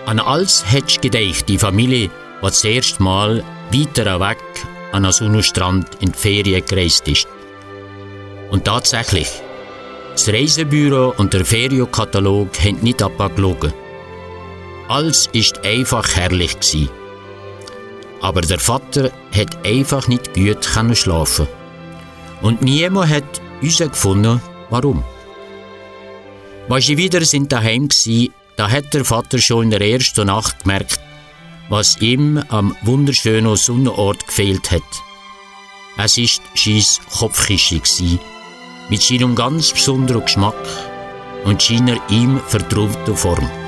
An alles hättest du gedacht, die Familie, die das erste Mal weiter weg an einen Sonnenstrand in die Ferien gereist ist. Und tatsächlich, das Reisebüro und der Ferienkatalog haben nicht abgelogen. Alles war einfach herrlich gewesen. Aber der Vater hat einfach nicht gut schlafen. Und niemand hat herausgefunden, warum. Als sie wieder daheim waren, da hat der Vater schon in der ersten Nacht gemerkt, was ihm am wunderschönen Sonnenort gefehlt hat. Es war sein Kopfkissen mit seinem ganz besonderen Geschmack und seiner ihm vertrauten Form.